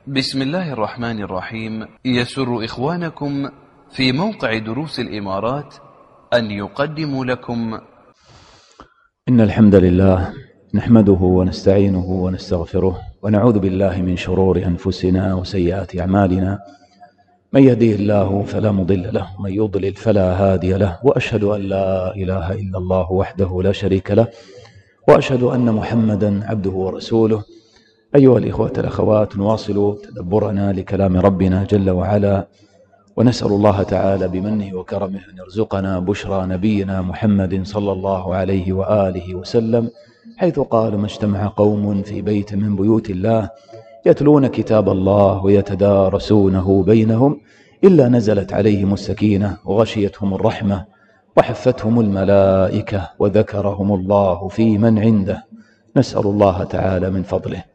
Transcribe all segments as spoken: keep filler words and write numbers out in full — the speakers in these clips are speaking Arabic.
بسم الله الرحمن الرحيم. يسر إخوانكم في موقع دروس الإمارات أن يقدموا لكم إن الحمد لله نحمده ونستعينه ونستغفره ونعوذ بالله من شرور أنفسنا وسيئات أعمالنا. من يهديه الله فلا مضل له ومن يضلل فلا هادي له، وأشهد أن لا إله إلا الله وحده لا شريك له، وأشهد أن محمدا عبده ورسوله. أيها الإخوة الأخوات، نواصل تدبرنا لكلام ربنا جل وعلا، ونسأل الله تعالى بمنه وكرمه أن يرزقنا بشرى نبينا محمد صلى الله عليه وآله وسلم، حيث قال: ما اجتمع قوم في بيت من بيوت الله يتلون كتاب الله ويتدارسونه بينهم إلا نزلت عليهم السكينة وغشيتهم الرحمة وحفتهم الملائكة وذكرهم الله في من عنده. نسأل الله تعالى من فضله.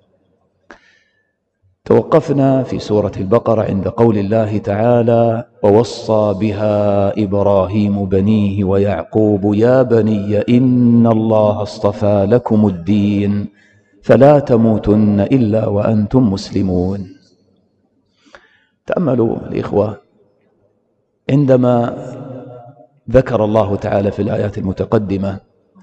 توقفنا في سورة البقرة عند قول الله تعالى: ووصى بها إبراهيم بنيه ويعقوب يا بني إن الله اصطفى لكم الدين فلا تموتن إلا وأنتم مسلمون. تأملوا الإخوة، عندما ذكر الله تعالى في الآيات المتقدمة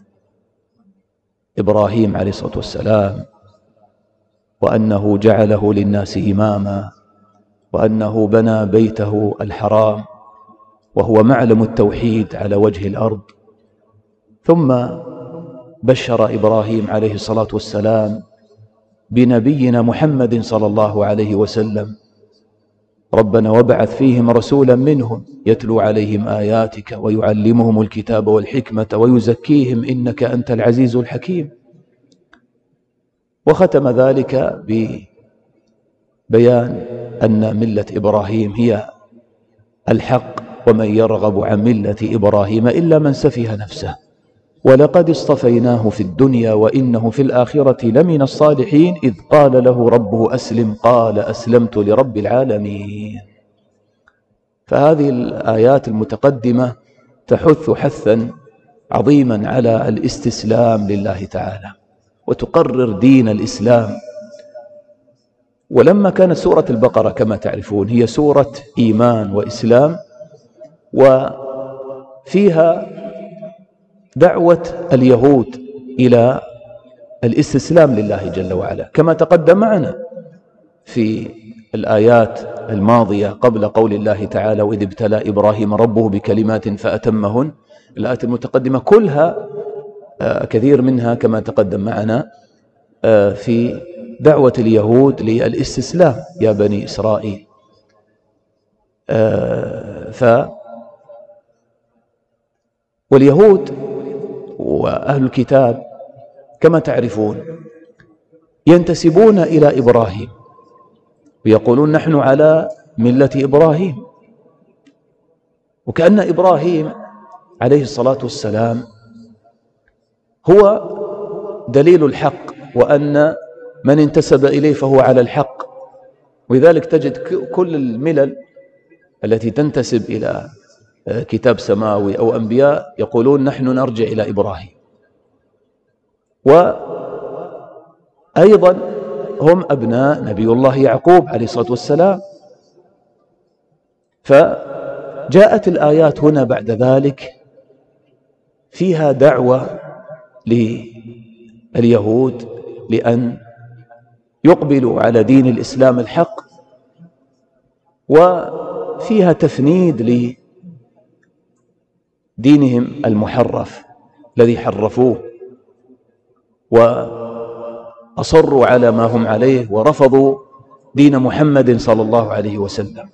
إبراهيم عليه الصلاة والسلام، وأنه جعله للناس إماما، وأنه بنى بيته الحرام وهو معلم التوحيد على وجه الأرض، ثم بشر إبراهيم عليه الصلاة والسلام بنبينا محمد صلى الله عليه وسلم: ربنا وابعث فيهم رسولا منهم يتلو عليهم آياتك ويعلمهم الكتاب والحكمة ويزكيهم إنك أنت العزيز الحكيم. وختم ذلك ببيان أن ملة إبراهيم هي الحق، ومن يرغب عن ملة إبراهيم إلا من سفه نفسه ولقد اصطفيناه في الدنيا وإنه في الآخرة لمن الصالحين إذ قال له ربه أسلم قال أسلمت لرب العالمين. فهذه الآيات المتقدمة تحث حثا عظيما على الاستسلام لله تعالى، وتقرر دين الإسلام. ولما كانت سورة البقرة كما تعرفون هي سورة إيمان وإسلام، وفيها دعوة اليهود إلى الاستسلام لله جل وعلا، كما تقدم معنا في الآيات الماضية قبل قول الله تعالى: وإذ ابتلى إبراهيم ربه بكلمات فأتمهن. الآيات المتقدمة كلها كثير منها كما تقدم معنا في دعوة اليهود للاستسلام يا بني إسرائيل. ف واليهود وأهل الكتاب كما تعرفون ينتسبون إلى إبراهيم ويقولون نحن على ملة إبراهيم، وكأن إبراهيم عليه الصلاة والسلام هو دليل الحق، وأن من انتسب إليه فهو على الحق. ولذلك تجد كل الملل التي تنتسب إلى كتاب سماوي أو أنبياء يقولون نحن نرجع إلى إبراهيم، وأيضا هم أبناء نبي الله يعقوب عليه الصلاة والسلام. فجاءت الآيات هنا بعد ذلك فيها دعوة لليهود لأن يقبلوا على دين الإسلام الحق، وفيها تفنيد لدينهم المحرف الذي حرفوه وأصروا على ما هم عليه ورفضوا دين محمد صلى الله عليه وسلم.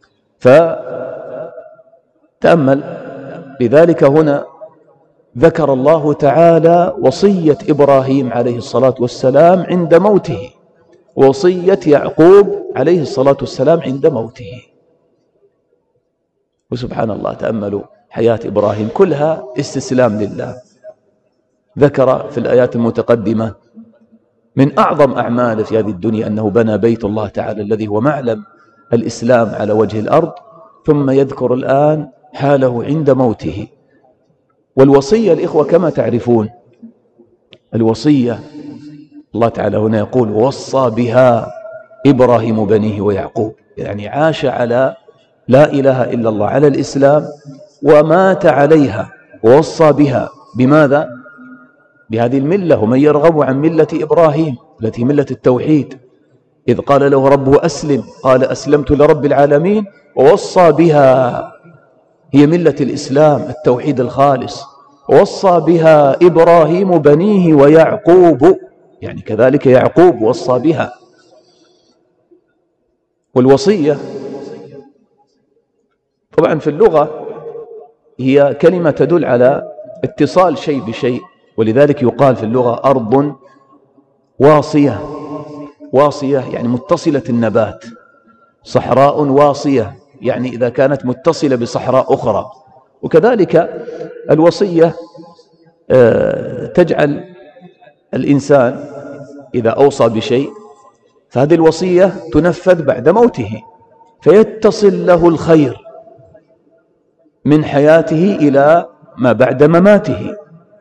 فتأمل لذلك هنا ذكر الله تعالى وصية إبراهيم عليه الصلاة والسلام عند موته، وصية يعقوب عليه الصلاة والسلام عند موته. وسبحان الله، تأملوا حياة إبراهيم كلها استسلام لله. ذكر في الآيات المتقدمة من أعظم أعماله في هذه الدنيا أنه بنى بيت الله تعالى الذي هو معلم الإسلام على وجه الأرض، ثم يذكر الآن حاله عند موته. والوصية الإخوة كما تعرفون، الوصية الله تعالى هنا يقول وصى بها إبراهيم بنيه ويعقوب، يعني عاش على لا إله إلا الله، على الإسلام، ومات عليها ووصى بها. بماذا؟ بهذه الملة. ومن يرغب عن ملة إبراهيم التي ملة التوحيد، إذ قال له ربه أسلم قال أسلمت لرب العالمين، ووصى بها، هي ملة الإسلام التوحيد الخالص. ووصى بها إبراهيم بنيه ويعقوب، يعني كذلك يعقوب وصى بها. والوصية طبعا في اللغة هي كلمة تدل على اتصال شيء بشيء، ولذلك يقال في اللغة أرض واصية. واصية يعني متصلة النبات. صحراء واصية يعني إذا كانت متصلة بصحراء أخرى. وكذلك الوصية تجعل الإنسان إذا أوصى بشيء فهذه الوصية تنفذ بعد موته، فيتصل له الخير من حياته إلى ما بعد مماته،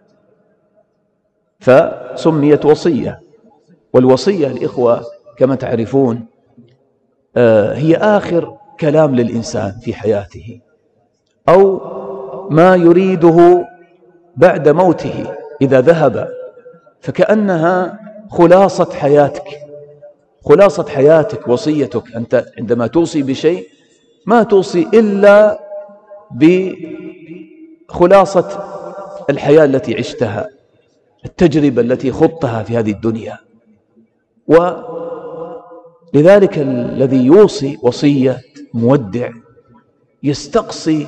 فسميت وصية. والوصية الإخوة كما تعرفون هي آخر كلام للإنسان في حياته، أو ما يريده بعد موته إذا ذهب، فكأنها خلاصة حياتك. خلاصة حياتك وصيتك. أنت عندما توصي بشيء ما توصي إلا بخلاصة الحياة التي عشتها، التجربة التي خضتها في هذه الدنيا. ولذلك الذي يوصي وصية مودع يستقصي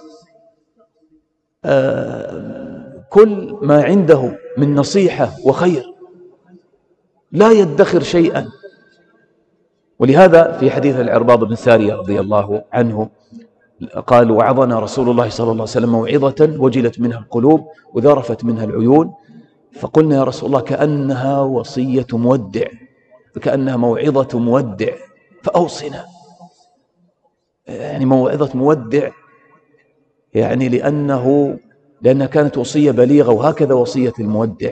كل ما عنده من نصيحة وخير، لا يدخر شيئا. ولهذا في حديث العرباض بن سارية رضي الله عنه قال: وعظنا رسول الله صلى الله عليه وسلم موعظة وجلت منها القلوب وذرفت منها العيون، فقلنا يا رسول الله كأنها وصية مودع، كأنها موعظة مودع فأوصنا. يعني موعظة مودع يعني لأنه لأنها كانت وصية بليغة، وهكذا وصية المودع.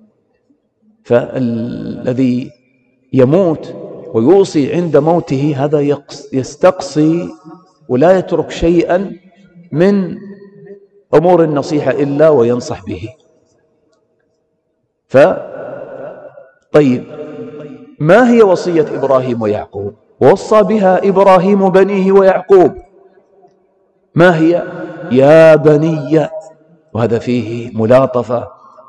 فالذي يموت ويوصي عند موته هذا يستقصي ولا يترك شيئا من أمور النصيحة إلا وينصح به. فطيب، ما هي وصية إبراهيم ويعقوب؟ ووصى بها إبراهيم بنيه ويعقوب. ما هي؟ يا بني، وهذا فيه ملاطفة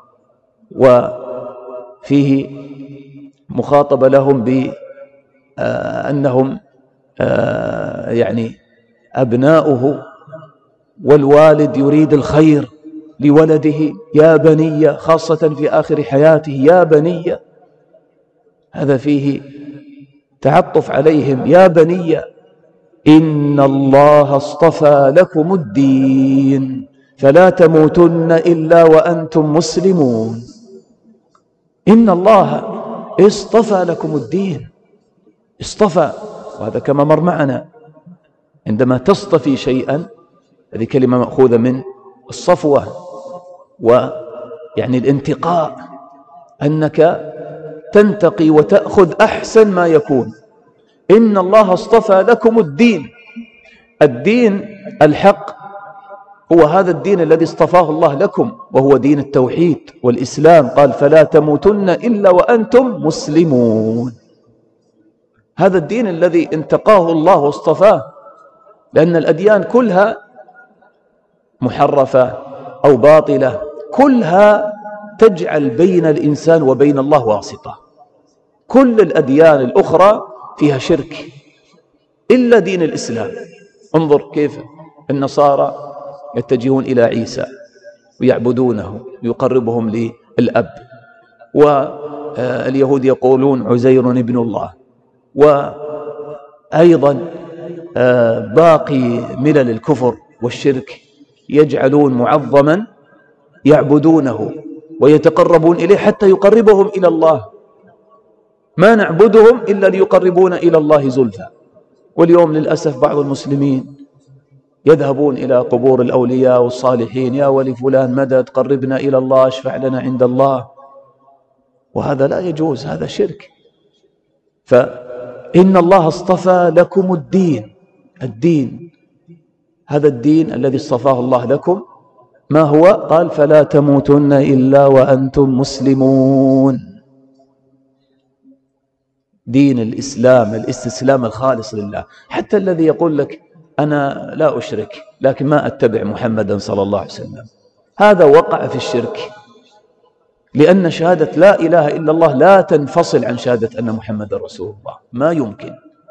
وفيه مخاطبة لهم بأنهم يعني أبناؤه، والوالد يريد الخير لولده. يا بني، خاصة في آخر حياته، يا بني، هذا فيه تعطف عليهم. يا بني إن الله اصطفى لكم الدين فلا تموتن إلا وأنتم مسلمون. إن الله اصطفى لكم الدين. اصطفى، وهذا كما مر معنا عندما تصطفي شيئا، هذه كلمة مأخوذة من الصفوة، ويعني الانتقاء، أنك تنتقي وتأخذ أحسن ما يكون. إن الله اصطفى لكم الدين. الدين الحق هو هذا الدين الذي اصطفاه الله لكم، وهو دين التوحيد والإسلام. قال فلا تموتن إلا وأنتم مسلمون. هذا الدين الذي انتقاه الله واصطفاه، لأن الأديان كلها محرفة أو باطلة، كلها تجعل بين الإنسان وبين الله واسطة. كل الأديان الأخرى فيها شرك إلا دين الإسلام. انظر كيف النصارى يتجهون إلى عيسى ويعبدونه ويقربهم للأب، واليهود يقولون عزير ابن الله، وأيضا باقي ملل الكفر والشرك يجعلون معظما يعبدونه ويتقربون إليه حتى يقربهم إلى الله. ما نعبدهم إلا ليقربون إلى الله زلفى. واليوم للأسف بعض المسلمين يذهبون إلى قبور الأولياء والصالحين: يا ولي فلان مدد، قربنا إلى الله، اشفع لنا عند الله. وهذا لا يجوز، هذا شرك. إن الله اصطفى لكم الدين. الدين هذا الدين الذي اصطفاه الله لكم ما هو؟ قال فلا تموتن إلا وأنتم مسلمون. دين الإسلام الاستسلام الخالص لله. حتى الذي يقول لك أنا لا أشرك لكن ما أتبع محمدا صلى الله عليه وسلم، هذا وقع في الشرك، لأن شهادة لا إله إلا الله لا تنفصل عن شهادة أن محمد رسول الله، ما يمكن.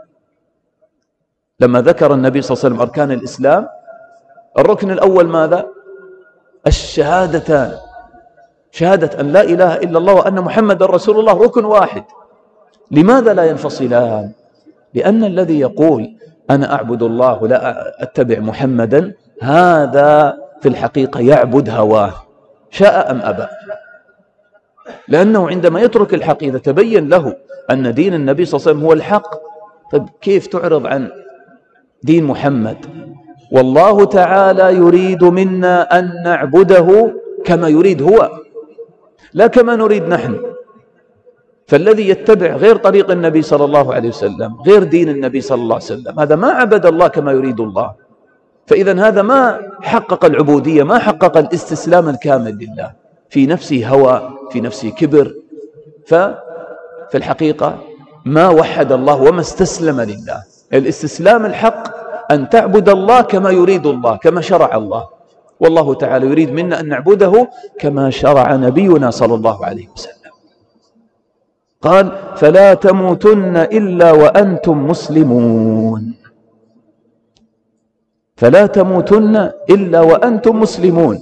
لما ذكر النبي صلى الله عليه وسلم أركان الإسلام، الركن الأول ماذا؟ الشهادتان، شهادة أن لا إله إلا الله وأن محمد رسول الله ركن واحد. لماذا لا ينفصلان؟ لأن الذي يقول أنا أعبد الله ولا أتبع محمدا هذا في الحقيقة يعبد هواه شاء أم أبى، لأنه عندما يترك الحق إذا تبين له أن دين النبي صلى الله عليه وسلم هو الحق، طيب كيف تعرض عن دين محمد؟ والله تعالى يريد منا أن نعبده كما يريد هو لا كما نريد نحن. فالذي يتبع غير طريق النبي صلى الله عليه وسلم، غير دين النبي صلى الله عليه وسلم، هذا ما عبد الله كما يريد الله. فإذا هذا ما حقق العبودية، ما حقق الاستسلام الكامل لله، في نفسه هوى، في نفسه كبر، ففي الحقيقة ما وحد الله وما استسلم لله. الاستسلام الحق أن تعبد الله كما يريد الله، كما شرع الله، والله تعالى يريد منا أن نعبده كما شرع نبينا صلى الله عليه وسلم. قال فلا تموتن إلا وأنتم مسلمون، فلا تموتن إلا وأنتم مسلمون.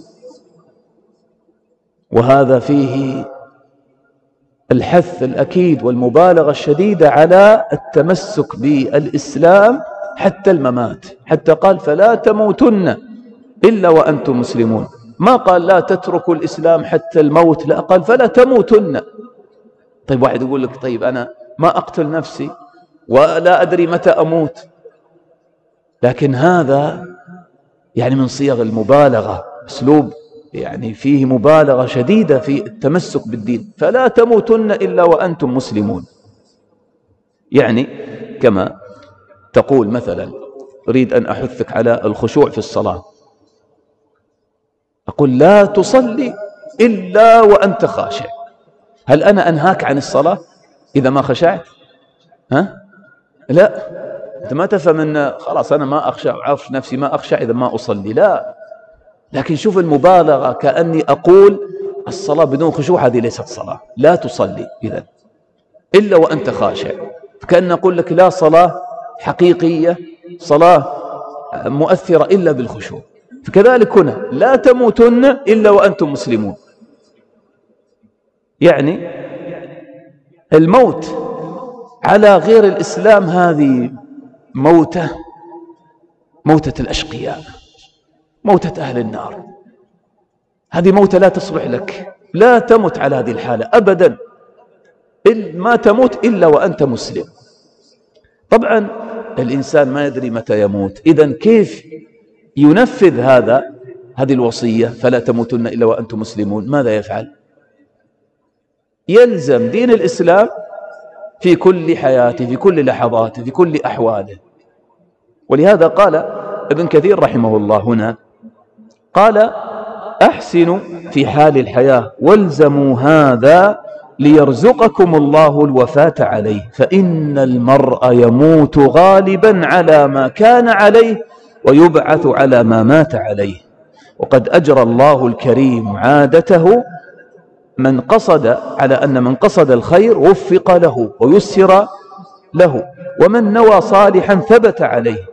وهذا فيه الحث الأكيد والمبالغة الشديدة على التمسك بالإسلام حتى الممات. حتى قال فلا تموتن إلا وأنتم مسلمون، ما قال لا تتركوا الإسلام حتى الموت، لا، قال فلا تموتن. طيب واحد يقول لك طيب أنا ما أقتل نفسي ولا أدري متى أموت، لكن هذا يعني من صيغ المبالغة، أسلوب يعني فيه مبالغة شديدة في التمسك بالدين. فلا تموتن إلا وأنتم مسلمون، يعني كما تقول مثلا أريد أن أحثك على الخشوع في الصلاة، أقول لا تصلي إلا وأنت خاشع. هل أنا أنهاك عن الصلاة إذا ما خشعت؟ ها؟ لا، أنت ما تفهم أن خلاص أنا ما أخشع وعارف نفسي ما أخشع إذا ما أصلي، لا. لكن شوف المبالغة، كأني أقول الصلاة بدون خشوع هذه ليست صلاة، لا تصلي إذن إلا وأنت خاشع. كأن أقول لك لا صلاة حقيقية، صلاة مؤثرة إلا بالخشوع. فكذلك هنا لا تموتن إلا وأنتم مسلمون، يعني الموت على غير الإسلام هذه موتة، موتة الأشقياء، موتة أهل النار، هذه موتة لا تصلح لك، لا تمت على هذه الحالة أبدا، ما تموت إلا وأنت مسلم. طبعا الإنسان ما يدري متى يموت، إذن كيف ينفذ هذا هذه الوصية فلا تموتن إلا وأنتم مسلمون؟ ماذا يفعل؟ يلزم دين الإسلام في كل حياته، في كل لحظاته، في كل أحواله. ولهذا قال ابن كثير رحمه الله هنا، قال أحسنوا في حال الحياة والزموا هذا ليرزقكم الله الوفاة عليه، فإن المرء يموت غالبا على ما كان عليه ويبعث على ما مات عليه، وقد أجرى الله الكريم عادته من قصد على أن من قصد الخير وفق له ويسر له، ومن نوى صالحا ثبت عليه.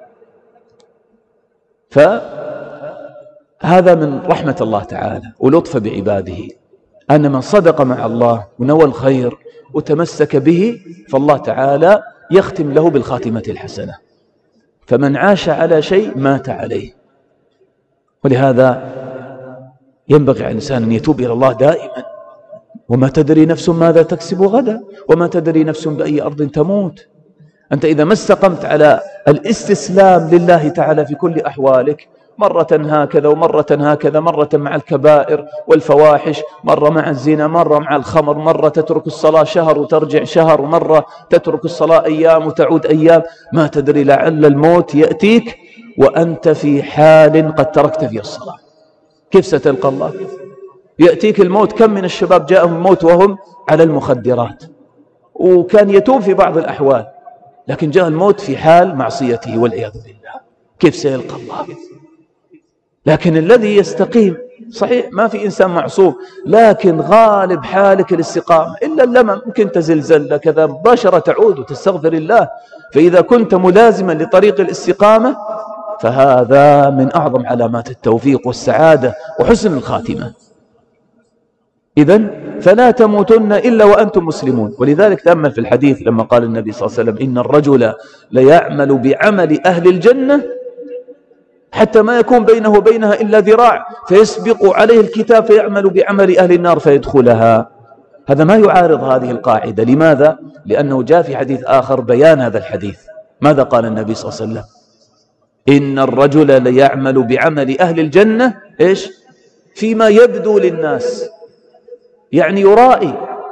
فهذا من رحمة الله تعالى ولطف بعباده، أن من صدق مع الله ونوى الخير وتمسك به فالله تعالى يختم له بالخاتمة الحسنة، فمن عاش على شيء مات عليه. ولهذا ينبغي على الإنسان أن يتوب إلى الله دائما، وما تدري نفس ماذا تكسب غدا، وما تدري نفس بأي أرض تموت. أنت إذا ما استقمت على الاستسلام لله تعالى في كل أحوالك مرة هكذا ومرة هكذا، مرة مع الكبائر والفواحش، مرة مع الزنا، مرة مع الخمر، مرة تترك الصلاة شهر وترجع شهر، ومرة تترك الصلاة أيام وتعود أيام. ما تدري لعل الموت يأتيك وأنت في حال قد تركت فيه الصلاة. كيف ستلقى الله؟ يأتيك الموت. كم من الشباب جاءهم الموت وهم على المخدرات، وكان يتوب في بعض الأحوال، لكن جاء الموت في حال معصيته والعياذ بالله. كيف سيلقى الله؟ لكن الذي يستقيم، صحيح ما في إنسان معصوم، لكن غالب حالك الاستقامة، إلا اللمم ممكن تزلزل كذا مباشرة تعود وتستغفر الله. فإذا كنت ملازما لطريق الاستقامة فهذا من أعظم علامات التوفيق والسعادة وحسن الخاتمة. إذن فلا تموتن إلا وأنتم مسلمون. ولذلك تأمل في الحديث لما قال النبي صلى الله عليه وسلم: إن الرجل ليعمل بعمل أهل الجنة حتى ما يكون بينه وبينها إلا ذراع، فيسبق عليه الكتاب فيعمل بعمل أهل النار فيدخلها. هذا ما يعارض هذه القاعدة. لماذا؟ لأنه جاء في حديث آخر بيان هذا الحديث. ماذا قال النبي صلى الله عليه وسلم؟ إن الرجل ليعمل بعمل أهل الجنة إيش؟ فيما يبدو للناس، يعني يرائي،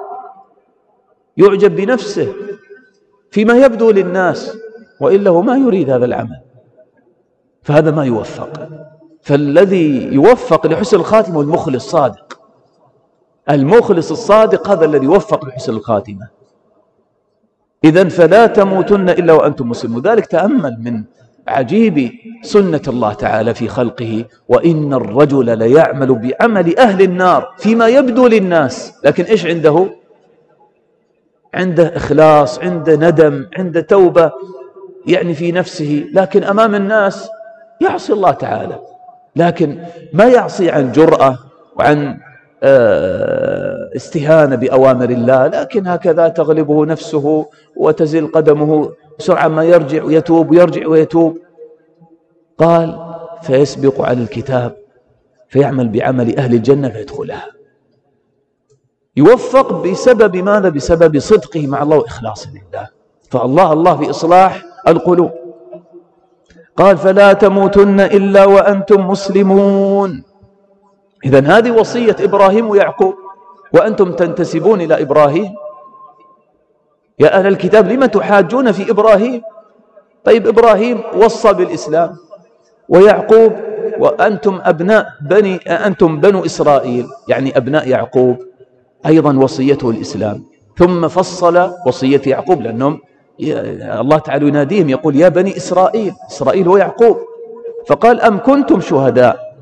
يعجب بنفسه فيما يبدو للناس، وإلا هو ما يريد هذا العمل، فهذا ما يوفق. فالذي يوفق لحسن الخاتمة المخلص الصادق. المخلص الصادق هذا الذي يوفق لحسن الخاتمة. إذن فلا تموتن إلا وأنتم مسلمون. ذلك تأمل من عجيب سنة الله تعالى في خلقه: وإن الرجل ليعمل بعمل أهل النار فيما يبدو للناس، لكن إيش عنده؟ عنده إخلاص، عنده ندم، عنده توبة يعني في نفسه، لكن أمام الناس يعصي الله تعالى، لكن ما يعصي عن جرأة وعن استهانة بأوامر الله، لكن هكذا تغلبه نفسه وتزل قدمه بسرعة ما يرجع ويتوب ويرجع ويتوب. قال: فيسبق على الكتاب فيعمل بعمل أهل الجنة فيدخلها. يوفق بسبب ماذا؟ بسبب صدقه مع الله وإخلاصه لله. فالله الله في إصلاح القلوب. قال: فلا تموتن إلا وأنتم مسلمون. إذن هذه وصية إبراهيم ويعقوب، وأنتم تنتسبون إلى إبراهيم. يا أهل الكتاب لما تحاجون في إبراهيم؟ طيب إبراهيم وصى بالإسلام، ويعقوب وأنتم أبناء بني أنتم بنو إسرائيل، يعني أبناء يعقوب أيضا وصيته الإسلام. ثم فصل وصية يعقوب، لأنهم الله تعالى يناديهم يقول: يا بني إسرائيل. إسرائيل هو يعقوب. فقال: أم كنتم شهداء؟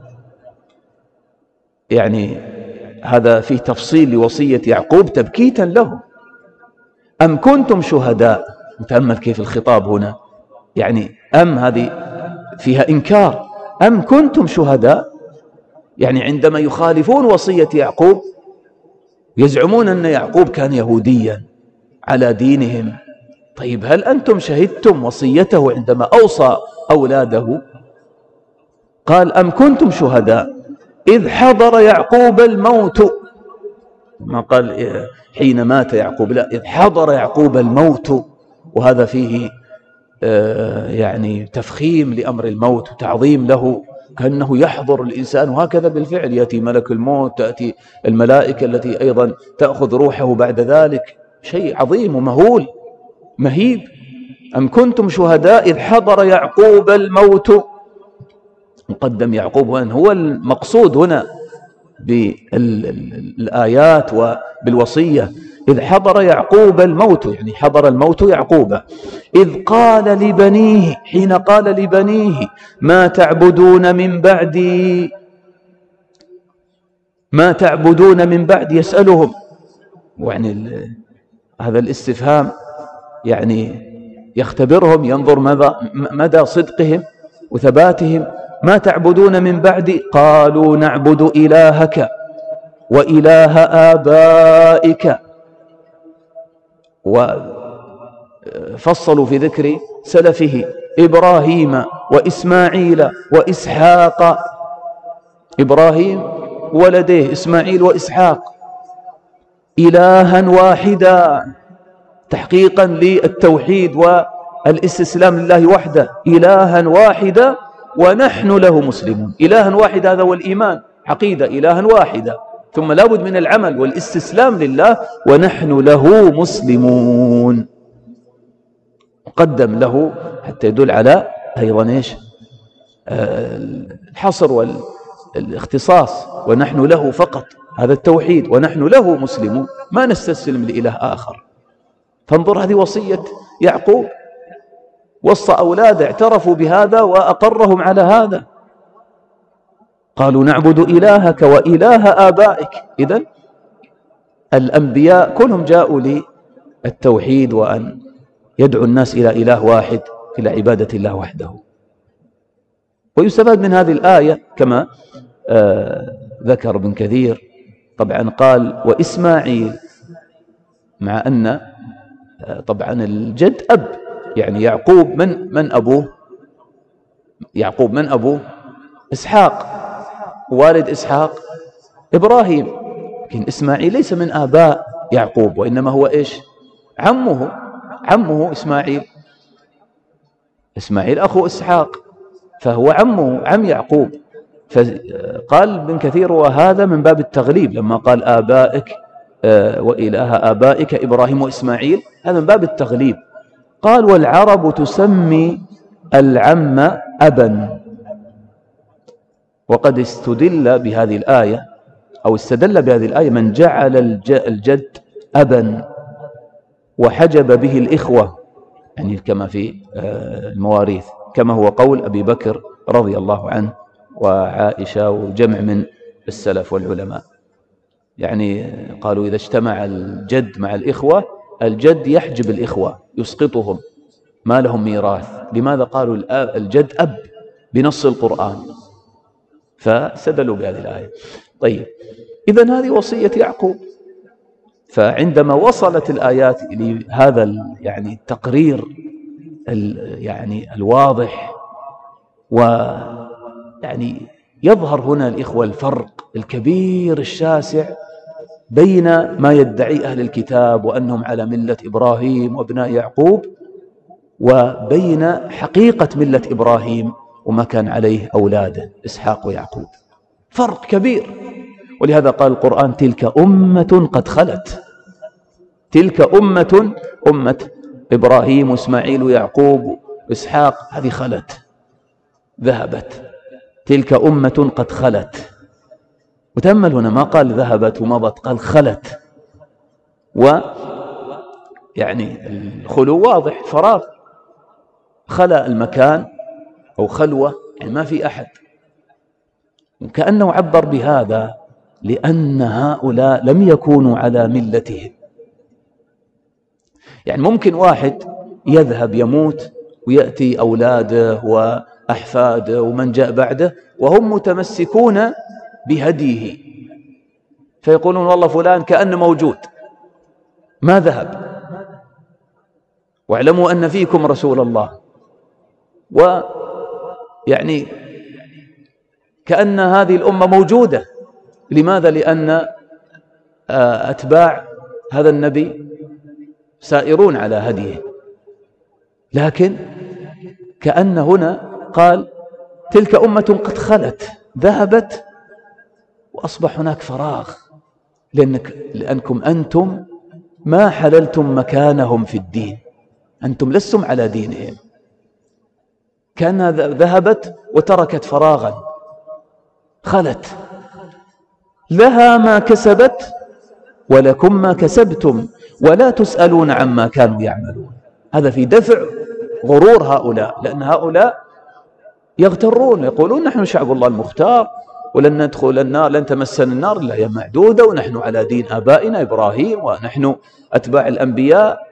يعني هذا فيه تفصيل لوصية يعقوب تبكيتا له. أم كنتم شهداء؟ متأمل كيف الخطاب هنا، يعني أم هذه فيها إنكار. أم كنتم شهداء، يعني عندما يخالفون وصية يعقوب يزعمون أن يعقوب كان يهوديا على دينهم. طيب هل أنتم شهدتم وصيته عندما أوصى أولاده؟ قال: أم كنتم شهداء إذ حضر يعقوب الموت. ما قال حين مات يعقوب، لا، إذ حضر يعقوب الموت. وهذا فيه يعني تفخيم لأمر الموت وتعظيم له، كأنه يحضر الإنسان. وهكذا بالفعل يأتي ملك الموت، تأتي الملائكة التي أيضا تأخذ روحه بعد ذلك. شيء عظيم ومهول مهيب. أم كنتم شهداء إذ حضر يعقوب الموت. مقدم يعقوب وأن هو المقصود هنا بالآيات وبالوصية. إذ حضر يعقوب الموت، يعني حضر الموت يعقوب. إذ قال لبنيه، حين قال لبنيه: ما تعبدون من بعدي، ما تعبدون من بعد، يسألهم. يعني هذا الاستفهام يعني يختبرهم، ينظر مدى صدقهم وثباتهم. ما تعبدون من بعدي؟ قالوا: نعبد إلهك وإله آبائك. وفصلوا في ذكر سلفه إبراهيم وإسماعيل وإسحاق. إبراهيم ولديه إسماعيل وإسحاق إلها واحدا، تحقيقا للتوحيد والاستسلام لله وحده. إلها واحدا ونحن له مسلمون. إلها واحد، هذا هو الإيمان، عقيدة إلها واحدة، ثم لابد من العمل والاستسلام لله، ونحن له مسلمون. قدم له حتى يدل على أيضا إيش الحصر والاختصاص، ونحن له فقط، هذا التوحيد، ونحن له مسلمون، ما نستسلم لإله آخر. فانظر، هذه وصية يعقوب، وصى أولاده اعترفوا بهذا وأقرهم على هذا، قالوا نعبد إلهك وإله آبائك. إذن الأنبياء كلهم جاءوا للتوحيد، وأن يدعو الناس إلى إله واحد، إلى عبادة الله وحده. ويستفاد من هذه الآية كما آه ذكر ابن كثير، طبعا قال وإسماعيل، مع أن آه طبعا الجد أب، يعني يعقوب من من أبوه؟ يعقوب من أبوه؟ إسحاق، والد إسحاق إبراهيم، لكن إسماعيل ليس من آباء يعقوب، وإنما هو إيش؟ عمه، عمه إسماعيل. إسماعيل أخو إسحاق، فهو عمه، عم يعقوب. فقال ابن كثير وهذا من باب التغليب، لما قال آبائك وإله آبائك إبراهيم وإسماعيل، هذا من باب التغليب. قال والعرب تسمي العم أبا، وقد استدل بهذه الآية أو استدل بهذه الآية من جعل الجد أبا وحجب به الإخوة، يعني كما في المواريث، كما هو قول أبي بكر رضي الله عنه وعائشة وجمع من السلف والعلماء. يعني قالوا إذا اجتمع الجد مع الإخوة، الجد يحجب الإخوة، يسقطهم، ما لهم ميراث. لماذا قالوا الجد أب بنص القرآن؟ فاستدلوا بهذه الآية. طيب، إذن هذه وصية يعقوب. فعندما وصلت الآيات لهذا يعني التقرير يعني الواضح، ويعني يظهر هنا الإخوة الفرق الكبير الشاسع بين ما يدعي أهل الكتاب وأنهم على ملة إبراهيم وابناء يعقوب، وبين حقيقة ملة إبراهيم وما كان عليه أولاده إسحاق ويعقوب، فرق كبير. ولهذا قال القرآن تلك أمة قد خلت، تلك أمة، أمة إبراهيم وإسماعيل ويعقوب وإسحاق، هذه خلت، ذهبت، تلك أمة قد خلت. وتأمل هنا ما قال ذهبت ومضت، قال خلت. ويعني الخلو واضح، فراغ، خلى المكان أو خلوة، يعني ما في أحد. وكأنه عبر بهذا لأن هؤلاء لم يكونوا على ملتهم. يعني ممكن واحد يذهب يموت ويأتي أولاده وأحفاده ومن جاء بعده وهم متمسكون بهديه، فيقولون والله فلان كأنه موجود ما ذهب، واعلموا أن فيكم رسول الله. ويعني كأن هذه الأمة موجودة. لماذا؟ لأن أتباع هذا النبي سائرون على هديه. لكن كأن هنا قال تلك أمة قد خلت، ذهبت، وأصبح هناك فراغ، لأنك لأنكم أنتم ما حللتم مكانهم في الدين، أنتم لستم على دينهم. كأنها ذهبت وتركت فراغا، خلت، لها ما كسبت ولكم ما كسبتم ولا تسألون عما كانوا يعملون. هذا في دفع غرور هؤلاء، لأن هؤلاء يغترون، يقولون نحن شعب الله المختار ولن ندخل النار، لن تمسنا النار إلا هي معدودة، ونحن على دين آبائنا إبراهيم، ونحن أتباع الأنبياء.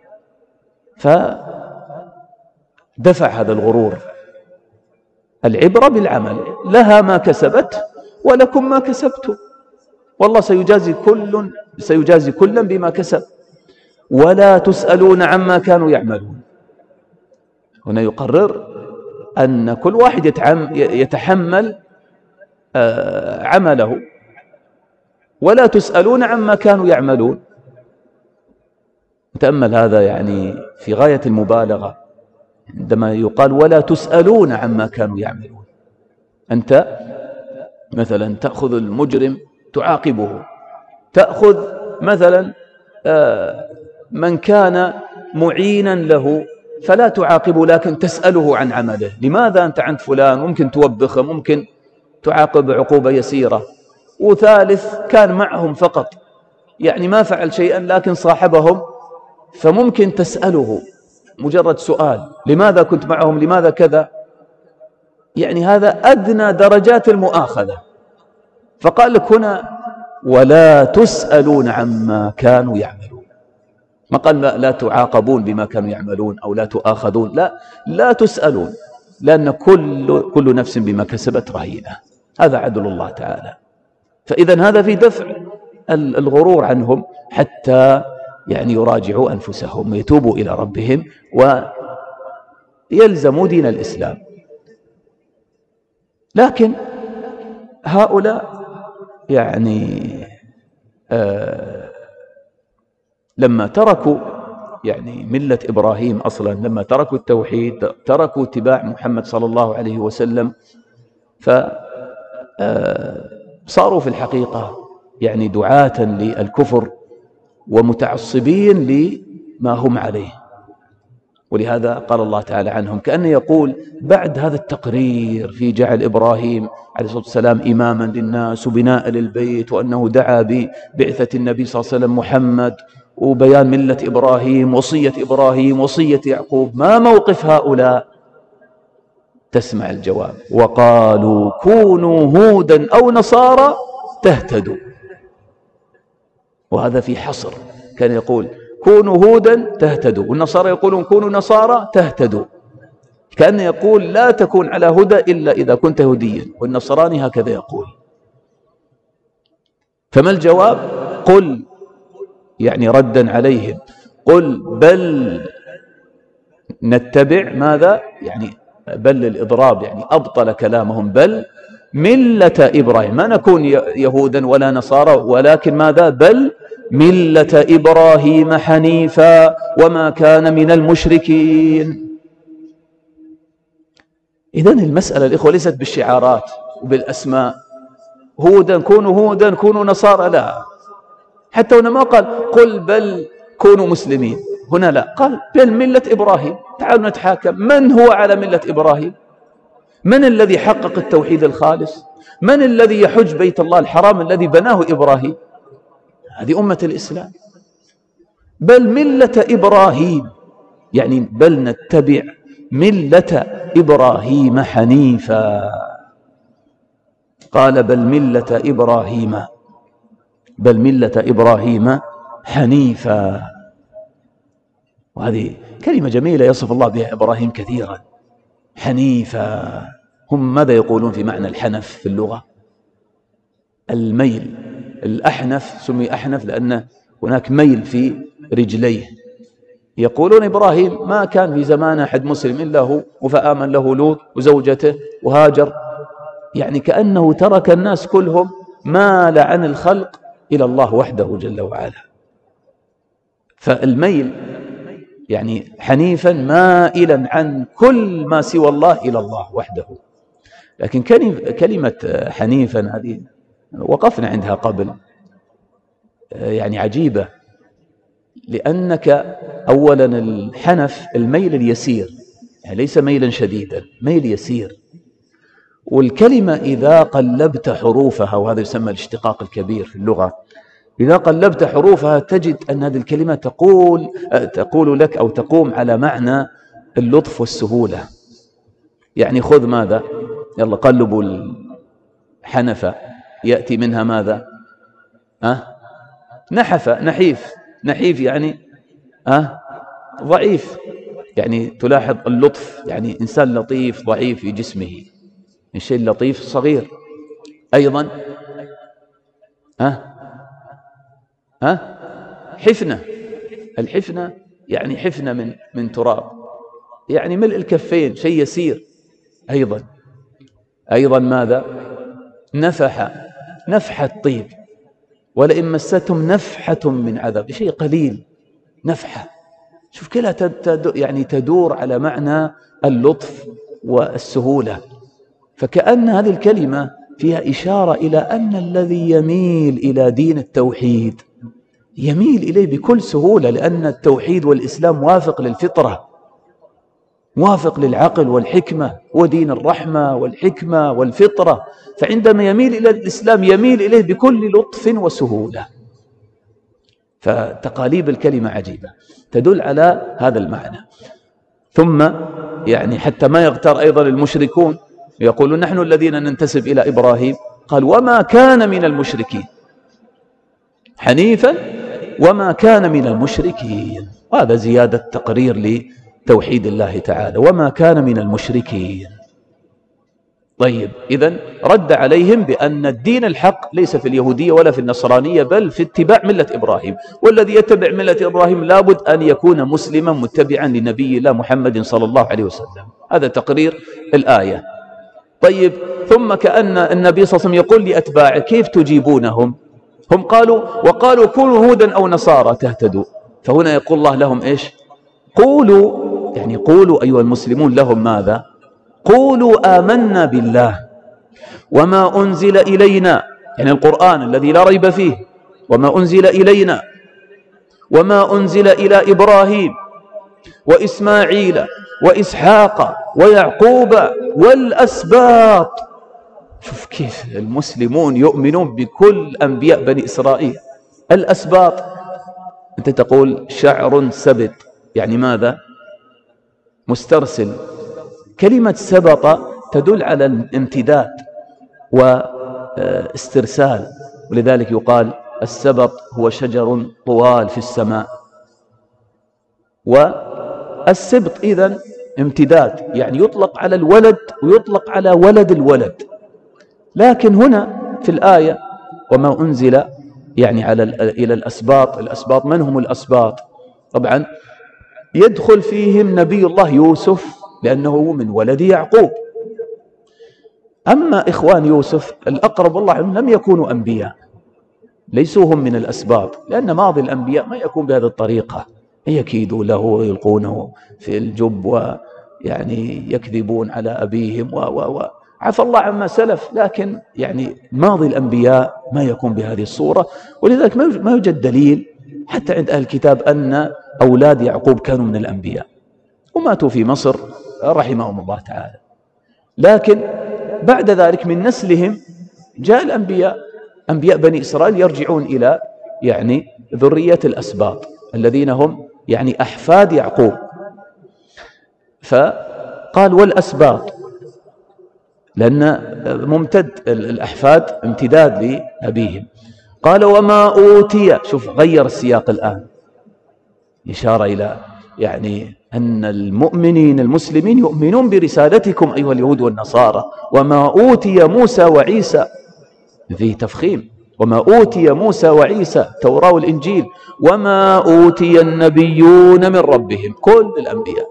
فدفع هذا الغرور. العبرة بالعمل، لها ما كسبت ولكم ما كسبتم، والله سيجازي كل سيجازي كلا بما كسب ولا تسألون عما كانوا يعملون. هنا يقرر أن كل واحد يتحمل عمله، ولا تسألون عما كانوا يعملون. تأمل هذا يعني في غاية المبالغة. عندما يقال ولا تسألون عما كانوا يعملون، أنت مثلا تأخذ المجرم تعاقبه، تأخذ مثلا من كان معينا له فلا تعاقبه لكن تسأله عن عمله، لماذا أنت عند فلان؟ ممكن توبخه، ممكن تعاقب عقوبة يسيرة. وثالث كان معهم فقط، يعني ما فعل شيئا لكن صاحبهم، فممكن تسأله مجرد سؤال، لماذا كنت معهم؟ لماذا كذا؟ يعني هذا أدنى درجات المؤاخذة. فقال لك هنا ولا تسألون عما كانوا يعملون، ما قال لا, لا تعاقبون بما كانوا يعملون أو لا تؤاخذون، لا لا تسألون، لأن كل, كل نفس بما كسبت رهينة. هذا عدل الله تعالى. فإذا هذا في دفع الغرور عنهم حتى يعني يراجعوا أنفسهم ويتوبوا إلى ربهم ويلزموا دين الإسلام. لكن هؤلاء يعني آه لما تركوا يعني ملة إبراهيم أصلا، لما تركوا التوحيد، تركوا اتباع محمد صلى الله عليه وسلم، فصاروا في الحقيقة يعني دعاة للكفر ومتعصبين لما هم عليه. ولهذا قال الله تعالى عنهم كأنه يقول بعد هذا التقرير في جعل إبراهيم عليه الصلاة والسلام إماما للناس وبناء للبيت، وأنه دعا ببعثة النبي صلى الله عليه وسلم محمد، وبيان ملة إبراهيم، وصية إبراهيم، وصية يعقوب، ما موقف هؤلاء؟ تسمع الجواب: وقالوا كونوا هودا أو نصارى تهتدوا. وهذا في حصر، كان يقول كونوا هودا تهتدوا، والنصارى يقولون كونوا نصارى تهتدوا، كأن يقول لا تكون على هدى إلا إذا كنت هديا، والنصراني هكذا يقول. فما الجواب؟ قل، يعني ردا عليهم، قل بل نتبع ماذا؟ يعني بل للإضراب، يعني أبطل كلامهم، بل ملة إبراهيم، ما نكون يهودا ولا نصارى، ولكن ماذا؟ بل ملة إبراهيم حنيفا وما كان من المشركين. إذن المسألة الإخوة ليست بالشعارات وبالأسماء، هودا كونوا هودا كونوا نصارى، لا. حتى هنا ما قال قل بل كونوا مسلمين، هنا لا، قال بل ملة إبراهيم. تعالوا نتحاكم، من هو على ملة إبراهيم؟ من الذي حقق التوحيد الخالص؟ من الذي يحج بيت الله الحرام الذي بناه إبراهيم؟ هذه أمة الإسلام. بل ملة إبراهيم، يعني بل نتبع ملة إبراهيم حنيفا. قال بل ملة إبراهيم، بل ملة إبراهيم حنيفا. وهذه كلمة جميلة يصف الله بها إبراهيم كثيرا، حنيفا. هم ماذا يقولون في معنى الحنف في اللغة؟ الميل. الأحنف سمي أحنف لأن هناك ميل في رجليه. يقولون إبراهيم ما كان في زمان أحد مسلم إلا هو، فآمن له لوط وزوجته وهاجر، يعني كأنه ترك الناس كلهم، مال عن الخلق إلى الله وحده جل وعلا. فالميل يعني حنيفا مائلا عن كل ما سوى الله إلى الله وحده. لكن كلمة حنيفا هذه وقفنا عندها قبل، يعني عجيبة، لأنك أولا الحنف الميل اليسير، يعني ليس ميلا شديدا، ميل يسير. والكلمة إذا قلبت حروفها، وهذا يسمى الاشتقاق الكبير في اللغة، إذا قلبت حروفها تجد أن هذه الكلمة تقول تقول لك أو تقوم على معنى اللطف والسهولة. يعني خذ ماذا؟ يلا قلبوا الحنفة، يأتي منها ماذا؟ أه؟ نحف، نحيف، نحيف يعني أه؟ ضعيف. يعني تلاحظ اللطف، يعني إنسان لطيف ضعيف في جسمه، الشيء اللطيف صغير. أيضا أه؟ ها؟ حفنة، الحفنة يعني حفنة من من تراب، يعني ملء الكفين، شيء يسير. أيضا أيضا ماذا؟ نفح، نفحة طيب، ولئن مستهم نفحة من عذاب، شيء قليل، نفحة. شوف كلها تد يعني تدور على معنى اللطف والسهولة. فكأن هذه الكلمة فيها إشارة إلى أن الذي يميل إلى دين التوحيد يميل إليه بكل سهولة، لأن التوحيد والإسلام موافق للفطرة، موافق للعقل والحكمة، ودين الرحمة والحكمة والفطرة. فعندما يميل إلى الإسلام يميل إليه بكل لطف وسهولة. فتقاليب الكلمة عجيبة تدل على هذا المعنى. ثم يعني حتى ما يغتر أيضا المشركون، يقولون نحن الذين ننتسب إلى إبراهيم، قال وما كان من المشركين، حنيفا وما كان من المشركين. هذا زيادة تقرير لتوحيد الله تعالى، وما كان من المشركين. طيب إذن رد عليهم بأن الدين الحق ليس في اليهودية ولا في النصرانية، بل في اتباع ملة إبراهيم، والذي يتبع ملة إبراهيم لابد أن يكون مسلما متبعا لنبي الله محمد صلى الله عليه وسلم. هذا تقرير الآية. طيب ثم كأن النبي صلى الله عليه وسلم يقول لأتباعه كيف تجيبونهم؟ هم قالوا وقالوا كونوا هودا أو نصارى تهتدوا. فهنا يقول الله لهم إيش؟ قولوا، يعني قولوا أيها المسلمون لهم ماذا؟ قولوا آمنا بالله وما أنزل إلينا، يعني القرآن الذي لا ريب فيه، وما أنزل إلينا وما أنزل إلى إبراهيم وإسماعيل وإسحاق ويعقوب والأسباط. شوف كيف المسلمون يؤمنون بكل أنبياء بني إسرائيل. الأسباط، أنت تقول شعر سبط، يعني ماذا؟ مسترسل. كلمة سبط تدل على الامتداد واسترسال، ولذلك يقال السبط هو شجر طوال في السماء. والسبط إذن امتداد، يعني يطلق على الولد ويطلق على ولد الولد. لكن هنا في الآية وما أنزل يعني على إلى الأسباط. الأسباط من هم الأسباط؟ طبعا يدخل فيهم نبي الله يوسف لأنه من ولد يعقوب. أما إخوان يوسف الأقرب والله لم يكونوا أنبياء، ليسوا هم من الأسباط، لأن ماضي الأنبياء ما يكون بهذه الطريقة، يكيدوا له ويلقونه في الجب ويعني يكذبون على أبيهم و و و عفى الله عما سلف. لكن يعني ماضي الأنبياء ما يكون بهذه الصورة، ولذلك ما يوجد دليل حتى عند أهل الكتاب أن أولاد يعقوب كانوا من الأنبياء وماتوا في مصر رحمهم الله تعالى. لكن بعد ذلك من نسلهم جاء الأنبياء، أنبياء بني إسرائيل يرجعون إلى يعني ذرية الأسباط الذين هم يعني أحفاد يعقوب. فقال والأسباط لأن ممتد الأحفاد امتداد لأبيهم. قال وما أوتي، شوف غير السياق الآن، إشارة إلى يعني أن المؤمنين المسلمين يؤمنون برسالتكم أيها اليهود والنصارى. وما أوتي موسى وعيسى، فيه تفخيم، وما أوتي موسى وعيسى التوراة والإنجيل، وما أوتي النبيون من ربهم، كل الأنبياء.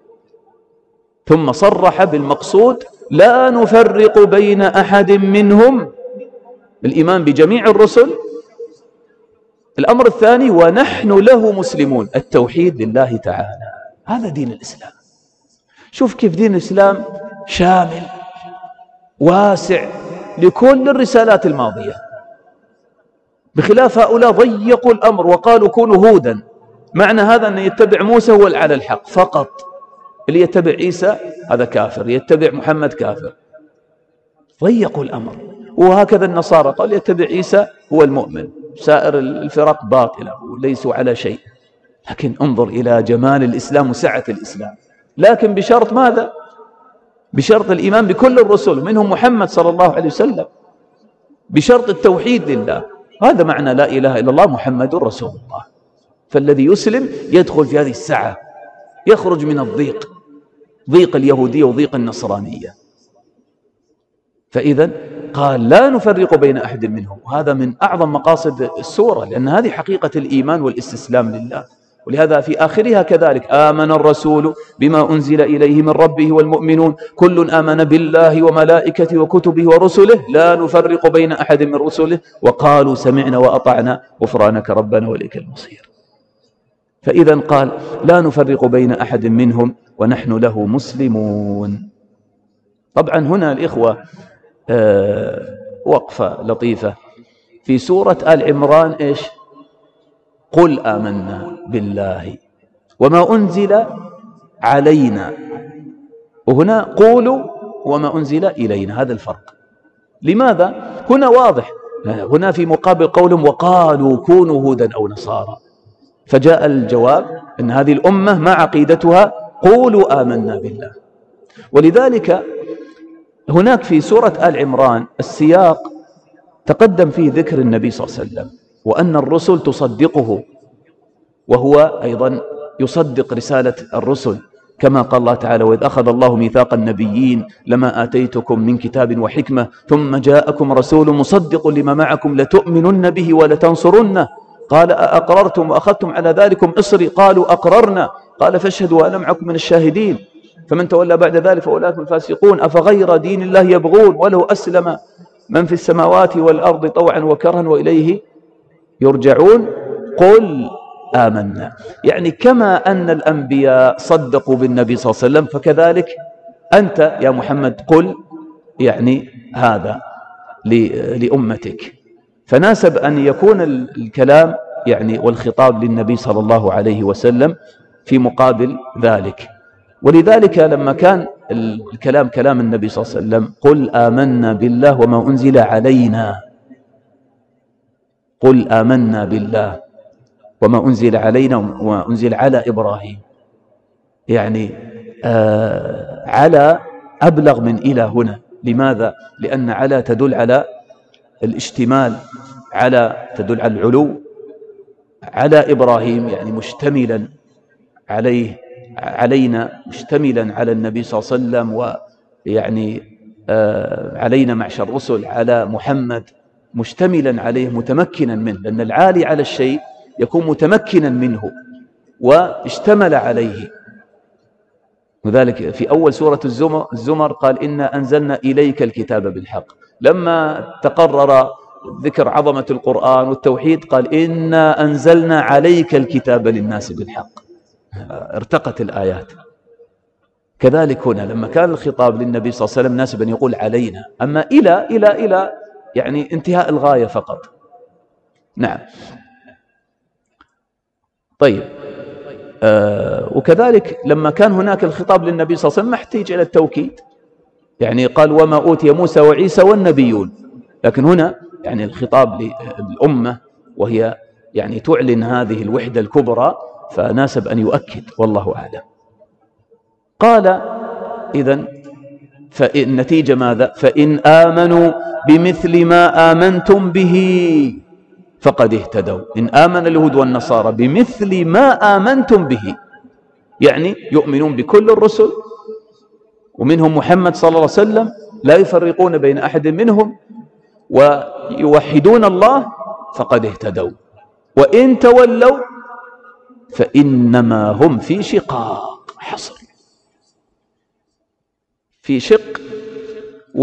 ثم صرح بالمقصود لا نفرق بين أحد منهم، الإيمان بجميع الرسل. الأمر الثاني ونحن له مسلمون، التوحيد لله تعالى. هذا دين الإسلام. شوف كيف دين الإسلام شامل واسع لكل الرسالات الماضية، بخلاف هؤلاء ضيقوا الأمر وقالوا كونوا هودا. معنى هذا أن يتبع موسى هو على الحق فقط، اللي يتبع عيسى هذا كافر، يتبع محمد كافر. ضيقوا الأمر. وهكذا النصارى قال يتبع عيسى هو المؤمن، سائر الفرق باطلة وليسوا على شيء. لكن انظر إلى جمال الإسلام وسعة الإسلام، لكن بشرط ماذا؟ بشرط الإيمان بكل الرسل منهم محمد صلى الله عليه وسلم، بشرط التوحيد لله. هذا معنى لا إله إلا الله محمد رسول الله. فالذي يسلم يدخل في هذه السعة، يخرج من الضيق، ضيق اليهودية وضيق النصرانية. فإذا قال لا نفرق بين أحد منهم، وهذا من أعظم مقاصد السورة، لأن هذه حقيقة الإيمان والاستسلام لله. ولهذا في آخرها كذلك آمن الرسول بما أنزل إليه من ربه والمؤمنون كل آمن بالله وملائكته وكتبه ورسله لا نفرق بين أحد من رسله وقالوا سمعنا وأطعنا غفرانك ربنا وإليك المصير. فإذا قال لا نفرق بين أحد منهم ونحن له مسلمون. طبعا هنا الإخوة آه وقفة لطيفة في سورة آل عمران. إيش؟ قل آمنا بالله وما أنزل علينا، وهنا قولوا وما أنزل إلينا. هذا الفرق. لماذا؟ هنا واضح، هنا في مقابل قولهم وقالوا كونوا هودا أو نصارى، فجاء الجواب أن هذه الأمة ما عقيدتها قولوا آمنا بالله. ولذلك هناك في سورة آل عمران السياق تقدم فيه ذكر النبي صلى الله عليه وسلم وأن الرسل تصدقه، وهو أيضا يصدق رسالة الرسل، كما قال الله تعالى وإذ أخذ الله ميثاق النبيين لما آتيتكم من كتاب وحكمة ثم جاءكم رسول مصدق لما معكم لتؤمنن به ولتنصرنه قال أأقررتم وأخذتم على ذلكم إصري قالوا أقررنا قال فاشهدوا وأنا معكم من الشاهدين فمن تولى بعد ذلك فأولئك الفاسقون أفغير دين الله يبغون وله أسلم من في السماوات والأرض طوعا وكرها وإليه يرجعون قل آمنا. يعني كما أن الأنبياء صدقوا بالنبي صلى الله عليه وسلم فكذلك أنت يا محمد قل يعني هذا لأمتك. فناسب أن يكون الكلام يعني والخطاب للنبي صلى الله عليه وسلم في مقابل ذلك. ولذلك لما كان الكلام كلام النبي صلى الله عليه وسلم قل آمنا بالله وما أنزل علينا، قل آمنا بالله وما أنزل علينا وما أنزل على إبراهيم، يعني آه على أبلغ من إلى هنا. لماذا؟ لأن على تدل على الاشتمال، على تدل على العلو، على إبراهيم يعني مشتملا عليه علينا، مشتملا على النبي صلى الله عليه وسلم، ويعني آه علينا معشر الرسل، على محمد مشتملا عليه متمكنا منه، لأن العالي على الشيء يكون متمكنا منه واشتمل عليه. وذلك في أول سورة الزمر قال إنا أنزلنا إليك الكتاب بالحق. لما تقرر ذكر عظمة القرآن والتوحيد قال إنا أنزلنا عليك الكتاب للناس بالحق، ارتقت الآيات. كذلك هنا لما كان الخطاب للنبي صلى الله عليه وسلم ناسب أن يقول علينا، أما إلى إلى إلى يعني انتهاء الغاية فقط. نعم. طيب آه وكذلك لما كان هناك الخطاب للنبي صلى الله عليه وسلم ما احتاج إلى التوكيد، يعني قال وما أوتي موسى وعيسى والنبيون، لكن هنا يعني الخطاب للأمة وهي يعني تعلن هذه الوحدة الكبرى، فناسب أن يؤكد والله أعلم. قال إذن فالنتيجة ماذا؟ فإن آمنوا بمثل ما آمنتم به فقد اهتدوا. إن آمن اليهود والنصارى بمثل ما آمنتم به، يعني يؤمنون بكل الرسل ومنهم محمد صلى الله عليه وسلم، لا يفرقون بين أحد منهم ويوحدون الله، فقد اهتدوا. وإن تولوا فإنما هم في شقاق، حصر في شق، و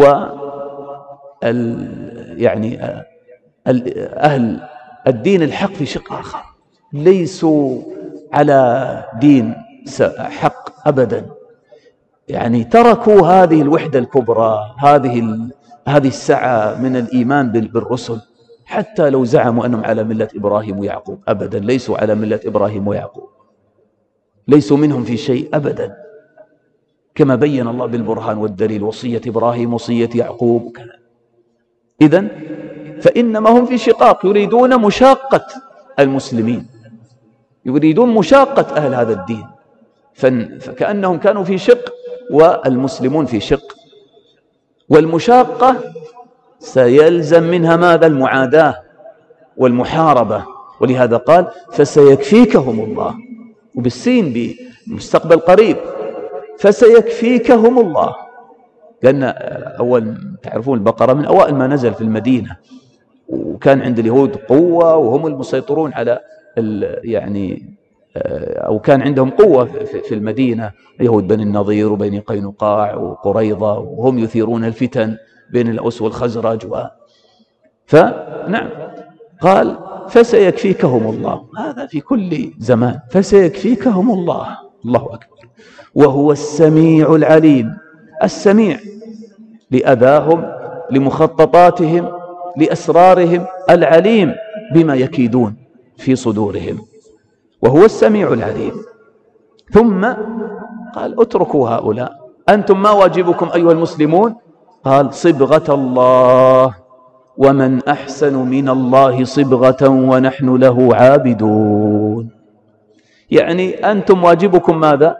يعني أهل الدين الحق في شق آخر، ليسوا على دين حق أبدا. يعني تركوا هذه الوحدة الكبرى، هذه هذه السعة من الإيمان بالرسل، حتى لو زعموا أنهم على ملة إبراهيم ويعقوب، أبدا ليسوا على ملة إبراهيم ويعقوب، ليسوا منهم في شيء أبدا، كما بين الله بالبرهان والدليل وصية إبراهيم وصية يعقوب وكذا. إذن فإنما هم في شقاق، يريدون مشاقة المسلمين، يريدون مشاقة أهل هذا الدين، فكأنهم كانوا في شق والمسلمون في شق. والمشاقة سيلزم منها ماذا؟ المعاداة والمحاربة. ولهذا قال فسيكفيكهم الله، وبالسين بمستقبل قريب، فسيكفيكهم الله. لأن أول تعرفون البقرة من أوائل ما نزل في المدينة، وكان عند اليهود قوة وهم المسيطرون على يعني أو كان عندهم قوة في المدينة، يهود بني النضير وبني قينقاع وقريظة، وهم يثيرون الفتن بين الأوس والخزرج و... فنعم قال فسيكفيكهم الله، هذا في كل زمان، فسيكفيكهم الله. الله أكبر. وهو السميع العليم، السميع لأذاهم، لمخططاتهم، لأسرارهم، العليم بما يكيدون في صدورهم، وهو السميع العليم. ثم قال اتركوا هؤلاء، أنتم ما واجبكم أيها المسلمون؟ قال صبغة الله، ومن أحسن من الله صبغة ونحن له عابدون. يعني أنتم واجبكم ماذا؟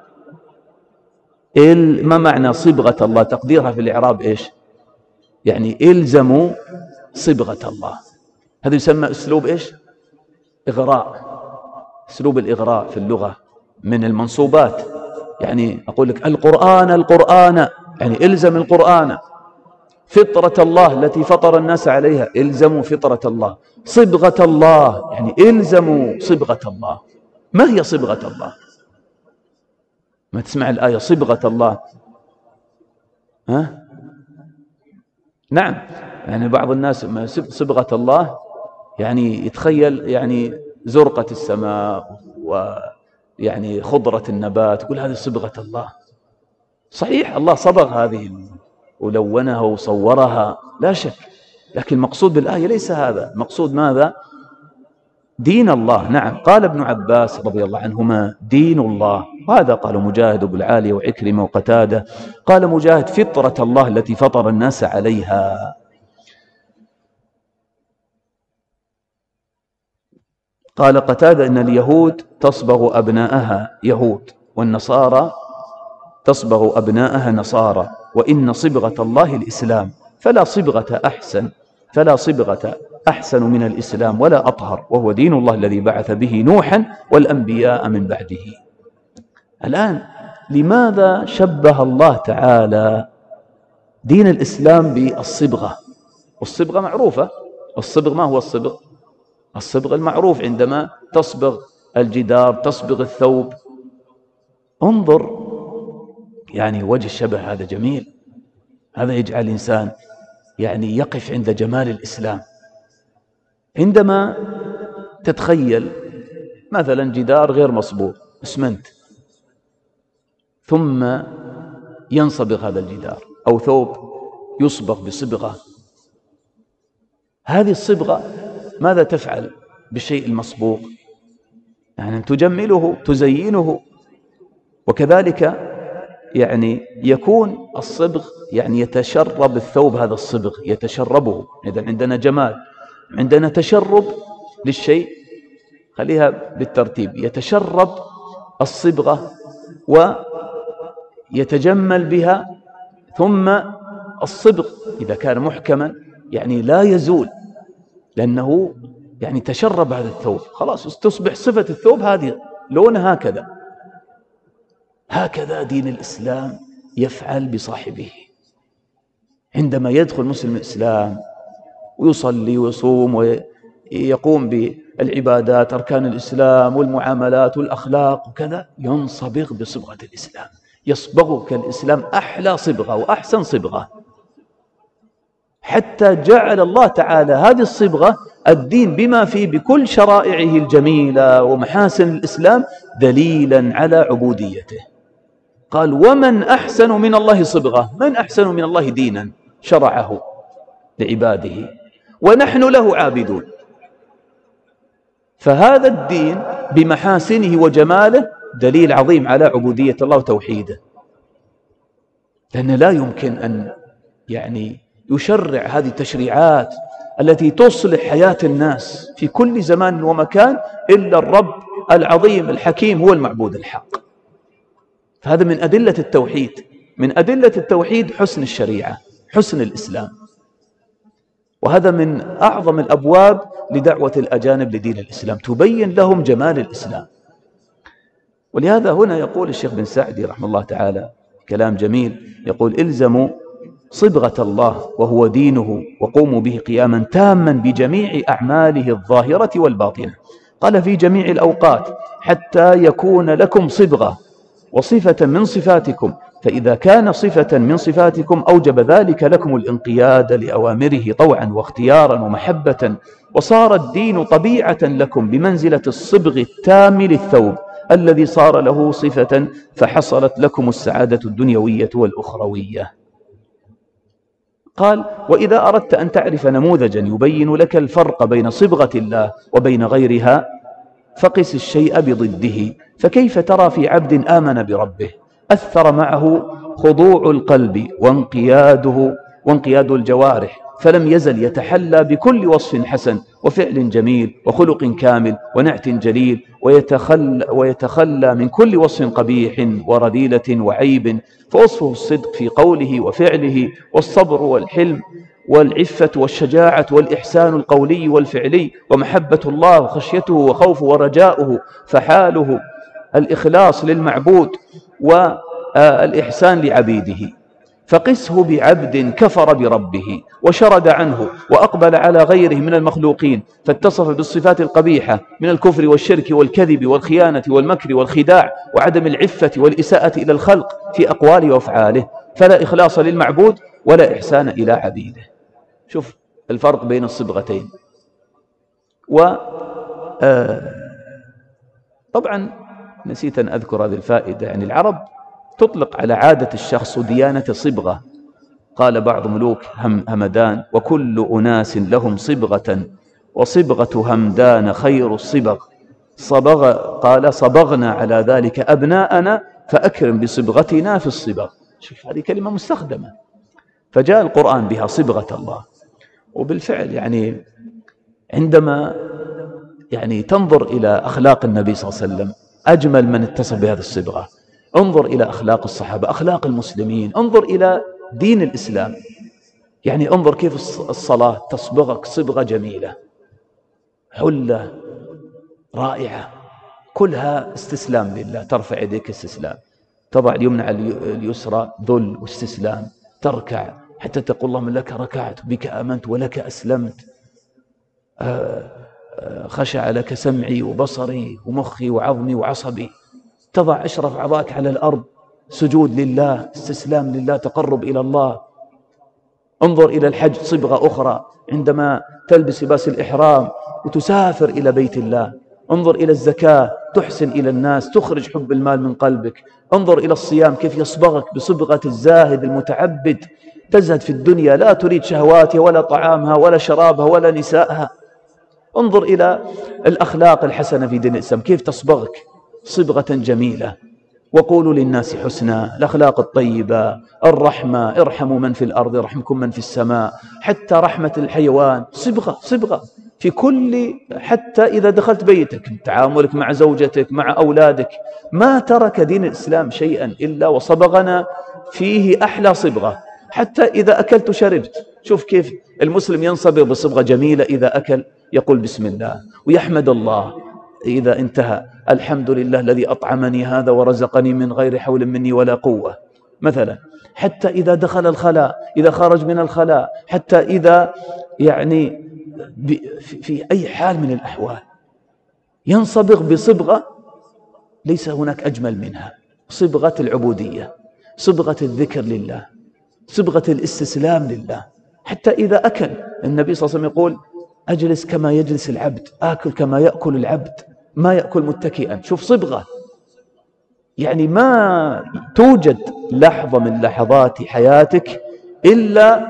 ما معنى صبغة الله؟ تقديرها في الإعراب إيش؟ يعني إلزموا صبغة الله. هذا يسمى أسلوب إيش؟ إغراء، أسلوب الإغراء في اللغة من المنصوبات. يعني أقول لك القرآن القرآن، يعني إلزم القرآن. فطرة الله التي فطر الناس عليها، إلزموا فطرة الله. صبغة الله يعني إلزموا صبغة الله. ما هي صبغة الله؟ ما تسمع الآية صبغة الله؟ ها؟ نعم، يعني بعض الناس صبغة الله يعني يتخيل يعني زرقة السماء ويعني خضرة النبات، يقول هذه صبغة الله. صحيح الله صبغ هذه ولونها وصورها لا شك، لكن المقصود بالآية ليس هذا. المقصود ماذا؟ دين الله. نعم، قال ابن عباس رضي الله عنهما دين الله، وهذا قال مجاهد وابو العالية وعكرمة وقتادة. قال مجاهد فطرة الله التي فطر الناس عليها. قال قتادة إن اليهود تصبغ أبناءها يهود، والنصارى تصبغ أبناءها نصارى، وإن صبغة الله الإسلام، فلا صبغة أحسن فلا صبغة أحسن من الإسلام ولا أطهر، وهو دين الله الذي بعث به نوحا والأنبياء من بعده. الآن لماذا شبه الله تعالى دين الإسلام بالصبغة؟ والصبغة معروفة. الصبغ ما هو الصبغ؟ الصبغ المعروف عندما تصبغ الجدار، تصبغ الثوب. انظر يعني وجه الشبه هذا جميل، هذا يجعل الإنسان يعني يقف عند جمال الإسلام. عندما تتخيل مثلا جدار غير مصبوغ، اسمنت، ثم ينصبغ هذا الجدار، أو ثوب يصبغ بصبغة، هذه الصبغة ماذا تفعل بالشيء المصبوغ؟ يعني تجمله، تزينه. وكذلك يعني يكون الصبغ يعني يتشرب الثوب، هذا الصبغ يتشربه. إذا عندنا جمال، عندنا تشرب للشيء، خليها بالترتيب، يتشرب الصبغة ويتجمل بها. ثم الصبغ إذا كان محكما يعني لا يزول، لأنه يعني تشرب هذا الثوب، خلاص تصبح صفة الثوب هذه لونها هكذا. هكذا دين الإسلام يفعل بصاحبه. عندما يدخل مسلم الإسلام ويصلي ويصوم ويقوم بالعبادات، أركان الإسلام والمعاملات والأخلاق وكذا، ينصبغ بصبغة الإسلام. يصبغك الإسلام أحلى صبغة وأحسن صبغة، حتى جعل الله تعالى هذه الصبغة الدين بما فيه بكل شرائعه الجميلة ومحاسن الإسلام دليلا على عبوديته. قال ومن أحسن من الله صبغة، من أحسن من الله دينا شرعه لعباده ونحن له عابدون. فهذا الدين بمحاسنه وجماله دليل عظيم على عبودية الله وتوحيده، لأن لا يمكن أن يعني يشرع هذه التشريعات التي تصلح حياة الناس في كل زمان ومكان إلا الرب العظيم الحكيم هو المعبود الحق. فهذا من أدلة التوحيد، من أدلة التوحيد حسن الشريعة، حسن الإسلام. وهذا من أعظم الأبواب لدعوة الأجانب لدين الإسلام، تبين لهم جمال الإسلام. ولهذا هنا يقول الشيخ بن سعدي رحمه الله تعالى كلام جميل، يقول إلزموا صبغة الله وهو دينه وقوموا به قياما تاما بجميع أعماله الظاهرة والباطنة. قال في جميع الأوقات حتى يكون لكم صبغة وصفة من صفاتكم فإذا كان صفة من صفاتكم أوجب ذلك لكم الانقياد لأوامره طوعا واختيارا ومحبة، وصار الدين طبيعة لكم بمنزلة الصبغ التام للثوب الذي صار له صفة، فحصلت لكم السعادة الدنيوية والأخروية. قال: وإذا أردت أن تعرف نموذجا يبين لك الفرق بين صبغة الله وبين غيرها فقس الشيء بضده. فكيف ترى في عبد آمن بربه أثر معه خضوع القلب وانقياده وانقياد الجوارح، فلم يزل يتحلى بكل وصف حسن وفعل جميل وخلق كامل ونعت جليل، ويتخلى, ويتخلى من كل وصف قبيح ورذيلة وعيب، فوصفه الصدق في قوله وفعله، والصبر والحلم والعفة والشجاعة والإحسان القولي والفعلي، ومحبة الله وخشيته وخوفه ورجاؤه، فحاله الإخلاص للمعبود والإحسان لعبيده. فقسه بعبد كفر بربه وشرد عنه وأقبل على غيره من المخلوقين، فاتصف بالصفات القبيحة من الكفر والشرك والكذب والخيانة والمكر والخداع وعدم العفة والإساءة إلى الخلق في أقواله وأفعاله، فلا إخلاص للمعبود ولا إحسان إلى عبيده. شوف الفرق بين الصبغتين. و آه طبعا نسيت أن أذكر هذه الفائدة، يعني العرب تطلق على عادة الشخص وديانة صبغة. قال بعض ملوك هم همدان: وكل أناس لهم صبغة وصبغة همدان خير الصبغ. صبغ قال: صبغنا على ذلك أبناءنا فأكرم بصبغتنا في الصبغ. شوف هذه كلمة مستخدمة، فجاء القرآن بها صبغة الله. وبالفعل يعني عندما يعني تنظر إلى أخلاق النبي صلى الله عليه وسلم، أجمل من اتصف بهذه الصبغة. انظر إلى أخلاق الصحابة، أخلاق المسلمين، انظر إلى دين الإسلام. يعني انظر كيف الصلاة تصبغك صبغة جميلة، حلة رائعة، كلها استسلام لله، ترفع يديك استسلام، تضع اليمنى على اليسرى ذل واستسلام، تركع حتى تقول اللهم لك ركعت بك آمنت ولك أسلمت، خشع لك سمعي وبصري ومخي وعظمي وعصبي، تضع أشرف أعضائك على الأرض، سجود لله، استسلام لله، تقرب إلى الله. انظر إلى الحج صبغة أخرى، عندما تلبس لباس الإحرام وتسافر إلى بيت الله. انظر إلى الزكاة، تحسن إلى الناس، تخرج حب المال من قلبك. انظر إلى الصيام كيف يصبغك بصبغة الزاهد المتعبد، تزهد في الدنيا، لا تريد شهواتها ولا طعامها ولا شرابها ولا نسائها. انظر إلى الأخلاق الحسنة في دين الإسلام كيف تصبغك صبغة جميلة. وقولوا للناس حسنا، الأخلاق الطيبة، الرحمة، ارحموا من في الأرض يرحمكم من في السماء، حتى رحمة الحيوان صبغة صبغة في كل، حتى إذا دخلت بيتك، تعاملك مع زوجتك مع أولادك، ما ترك دين الإسلام شيئا إلا وصبغنا فيه أحلى صبغة. حتى إذا أكلت وشربت، شوف كيف المسلم ينصبغ بصبغة جميلة، إذا أكل يقول بسم الله ويحمد الله، إذا انتهى الحمد لله الذي أطعمني هذا ورزقني من غير حول مني ولا قوة مثلا. حتى إذا دخل الخلاء، إذا خرج من الخلاء، حتى إذا يعني في أي حال من الأحوال ينصبغ بصبغة ليس هناك أجمل منها، صبغة العبودية، صبغة الذكر لله، صبغة الاستسلام لله. حتى إذا أكل، النبي صلى الله عليه وسلم يقول أجلس كما يجلس العبد، آكل كما يأكل العبد، ما يأكل متكئا. شوف صبغة، يعني ما توجد لحظة من لحظات حياتك إلا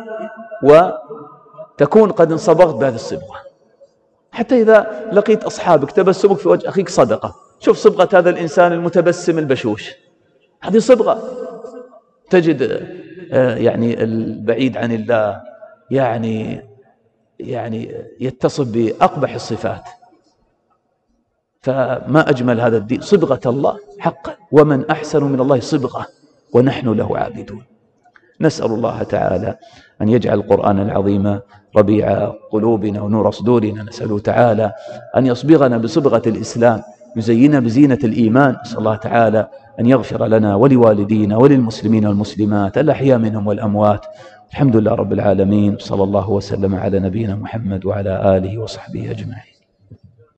وتكون قد انصبغت بهذه الصبغة. حتى إذا لقيت أصحابك تبسمك في وجه أخيك صدقة. شوف صبغة هذا الإنسان المتبسم البشوش، هذه صبغة. تجد يعني البعيد عن الله يعني يعني يتصف بأقبح الصفات، فما أجمل هذا الدين، صبغة الله حقا، ومن أحسن من الله صبغة ونحن له عابدون. نسأل الله تعالى أن يجعل القرآن العظيم ربيع قلوبنا ونور صدورنا. نسأله تعالى أن يصبغنا بصبغة الإسلام، يزيننا بزينة الإيمان. نسأل الله تعالى أن يغفر لنا ولوالدينا وللمسلمين والمسلمات الأحياء منهم والأموات. الحمد لله رب العالمين، صلى الله وسلم على نبينا محمد وعلى آله وصحبه أجمعين.